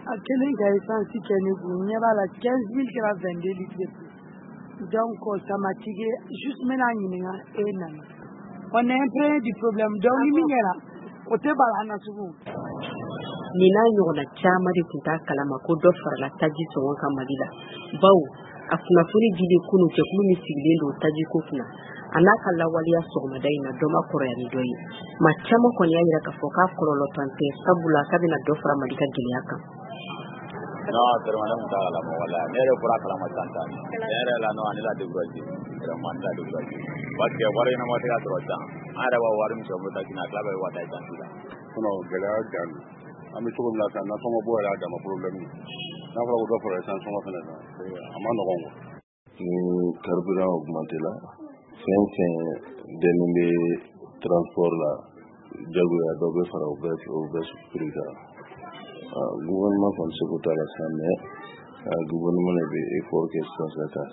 A kelen ka essence kɛ ne kun ɲɛ b'a la 15 000 kɛra 22 litres. Donc ça m'a tigé juste maintenant ɲininka e nana. On est imprégné du problème donc ni min kɛra o tɛ bala na sugu. Ni n'a ɲɔgɔnna caman de tun t'a kalama ko dɔ farala taji sɔngɔ kan Mali la. Bawo a kunnafoni dili kunu jɛkulu min sigilen don taji ko kunna a n'a ka lawaleya sɔgɔmada in na dɔ ma kɔrɔya ni dɔ ye. Maa caman kɔni y'a yira k'a fɔ k'a kɔlɔlɔ tan tɛ sabula k'a bɛna dɔ fara Mali ka gɛlɛya kan. Non, vraiment on t'a la wala ne yɛrɛ bɔra kalama tantan ne yɛrɛ la non ani la découragé vraiment la découragé parce que wari ɲɛnama tɛ ka sɔrɔ tan an yɛrɛ b'a wari min sɔrɔ mo ta kina tila bɛ wa ta tan la non gɛlɛya dan an bɛ cogo min na tan na sɔngɔ bɔ yɛrɛ dama problème n'a fɔra ko dɔ fara san sɔngɔ fana kan a ma nɔgɔn quoi ni carburant augmenté la fɛn dɛmɛ bɛ transport la jagoya dɔ bɛ fara o bɛɛ prix kan gouvernement kɔni se ko t'a la sisan mais gouvernement de bɛ effort kɛ sisan ka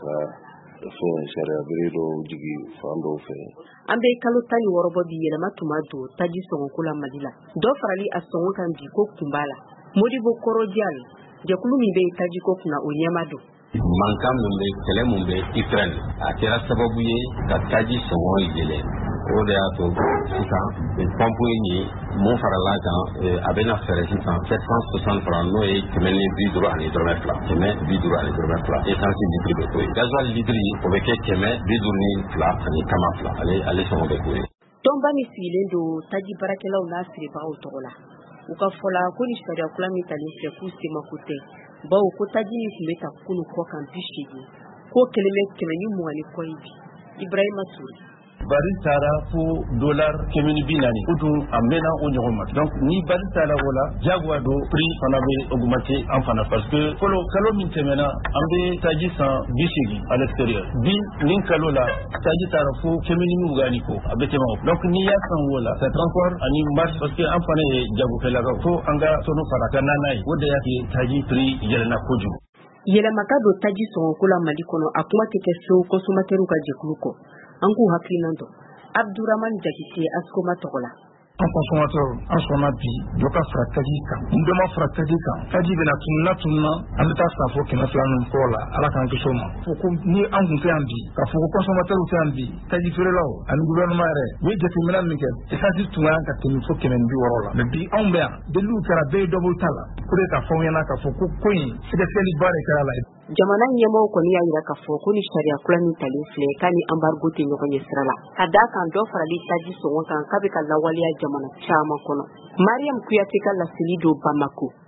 fɛn sariya bere dɔw jigi fan dɔw fɛ. An bɛ kalo 16 bɔ bi yɛlɛma tuma don taji sɔngɔko la Mali la. Dɔ farali a sɔngɔ kan bi ko kun b'a la. Modibo Koro Diallo jɛkulu min bɛ taji ko kunna o ɲɛma don. Mankan min bɛ kɛlɛ min bɛ Ukraine a kɛra sababu ye ka taji sɔngɔ yɛlɛ. O de y'a to sisan pompe in mun farala kan a bɛna fɛɛrɛ sisan 760 francs n'o ye 150 ani dɔrɔmɛ 2 150 ani dɔrɔmɛ 2 essence litre bɛ k'o ye gasoil litre o bɛ kɛ 152 ani kama 2 ale sɔngɔ bɛ k'o ye. Tɔnba min sigilen don taji baarakɛlaw n'a feerebagaw tɔgɔ la u ka fɔ la ko ni sariya kura min talen filɛ k'u semako tɛ bawo ko taji min tun bɛ ta kunu kɔ kan 80 k'o kelen bɛ 120 kɔ ye bi Ibrahima Touré. Bari taara fo dollar 440 o dun a mɛnna o ɲɔgɔn ma donc ni bari taara o la jagoya do prix fana bɛ augmenter an fana parce que fɔlɔ kalo min tɛmɛna an bɛ taji san 80 à l'extérieur bi nin kalo la taji taara fo 420 ko a bɛ tɛmɛ o donc ni y'a san o la c'est transport ani marche parce que an fana ye jagokɛlakaw fo an ka tɔnɔ fara ka na n'a ye o de y'a kɛ taji prix yɛlɛnna kojugu. Yɛlɛmaka don taji sɔngɔko la Mali kɔnɔ a kuma tɛ kɛ so consommateurs ka jɛkulu kɔ an k'u hakilinan dɔn Abdourahmane Jakite Askoma tɔgɔ la. An consommateur an sɔnna bi dɔ ka fara taji kan n bɛɛ ma fara taji kan taji bɛna tununa an bɛ taa san fo 200 min fɔ la ala k'an kisi o ma fo ko ni an kun tɛ yan bi k'a fɔ ko consommateur tɛ yan bi taji feerelaw ani gouvernement yɛrɛ u ye jateminɛ min kɛ essence tun kan ka tɛmɛ fo 160 la mais bi anw bɛ yan deliw kɛra bɛɛ ye dɔ bɔ ta la pour que k'a fɔ aw ɲɛna k'a fɔ ko in sɛgɛsɛgɛliba de kɛra la. Jamana ɲɛmɔgɔw kɔni y'a yira k'a fɔ ko ni sariya kura min talen filɛ k'a ni embargo tɛ ɲɔgɔn ɲɛ sira la ka d'a kan dɔ farali taji sɔngɔ kan k'a bɛ ka lawaleya jamana caman kɔnɔ. Mariam Kuyate ka laseli don Bamako.